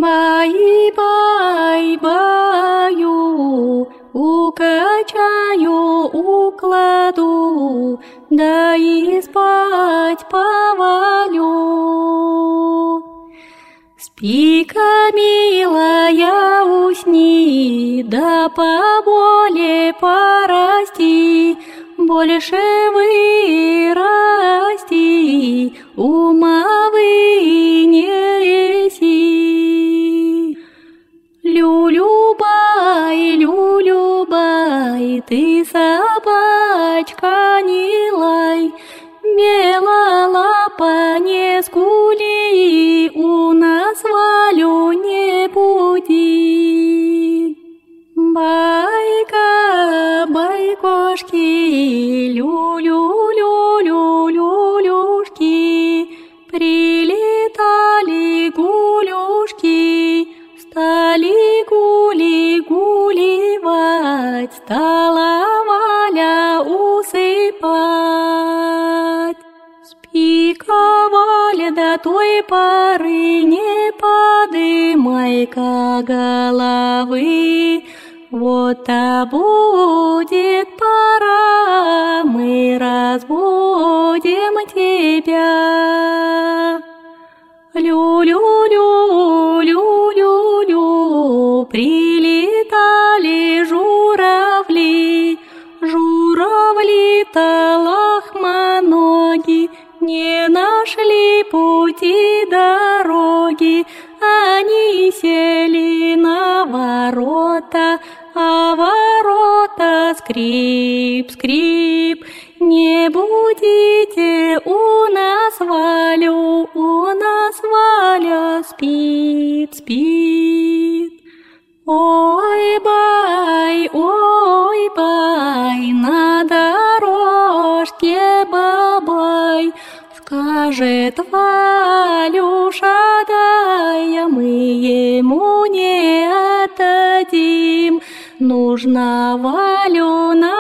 Бай-бай-баю, укачаю, укладу, да и спать повалю. Спи-ка, милая, усни, да поболе порасти, больше вырасти, ума вынеси. Люлю-бай, ты собачка, не лай, белая лапа, не скули, у нас Валю не буди. Байка, байкошки, люлюшки, прилетали гулюшки, стали гуливать, стала Валя усыпать. Спи-ка, Валя, до той поры не подымай-ка головы, вот-то будет пора, мы разбудим тебя. Лю-лю-лю, прилетали журавли, журавли-то лохмоноги, не нашли пути дороги, они сели на ворота, а ворота скрип, не будите у нас Валю, у нас Валя спит. Ой, бай, на дорожке бабай, скажет Валюша, дай, мы ему не отдадим, нужно Валю на